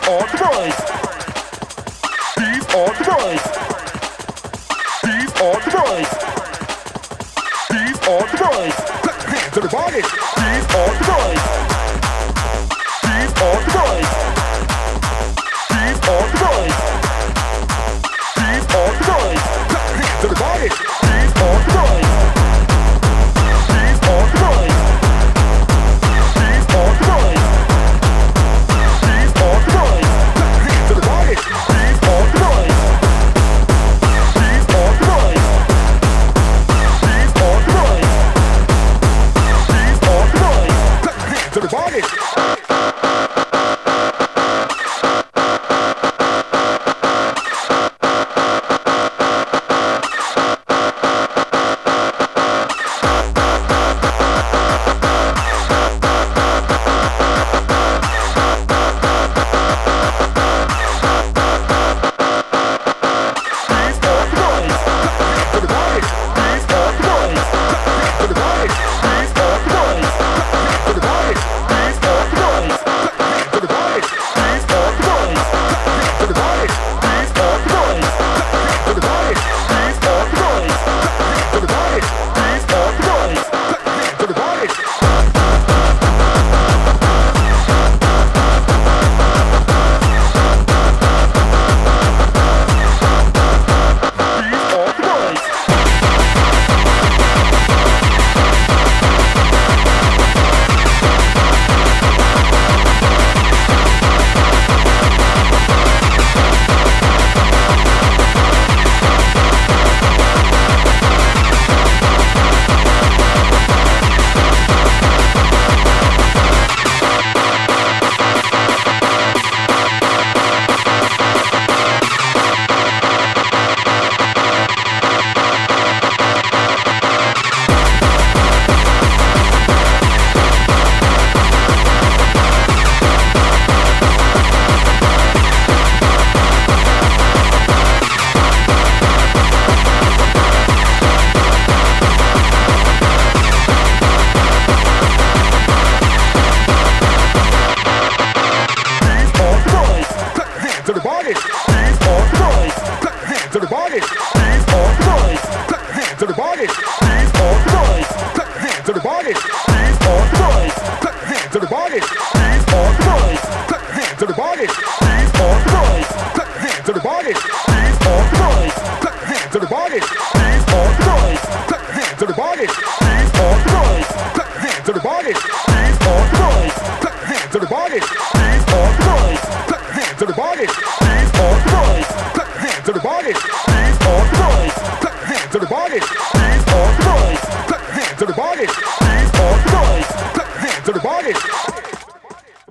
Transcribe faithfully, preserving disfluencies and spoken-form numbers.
on the boys. He's on the boys. He's on the boys. He's on the boys. Put your hands to the body. He's on the boys. He's on the boys. He's on the boys. He's on the boys. Put your hands to the body. He's on the boys. He's on the boys. He's on the boys. He's on the boys. Put your hands to the body. He's on the boys. He's on the boys. He's on the boys. He's on the boys. Put your hands to the body. To the body, he's on the boys. Put your hands to the body, he's on the boys. Put your hands to the body, he's on the boys. Put your hands to the body, he's on the boys. Put your hands to the body, he's on the boys. Put your hands to the body, he's on the boys. Put your hands to the body, he's on the boys. Put your hands to the body, he's on the boys. Put your hands to the body, he's on the boys. Put your hands to the body, he's on the boys. Put your hands to the body, he's on the boys. Put your hands to the body, he's on the boys. Put your hands to the body, he's on the boys. Put your hands to the body, he's on the boys. Put your hands to the body, he's on the boys. Put your hands to the body.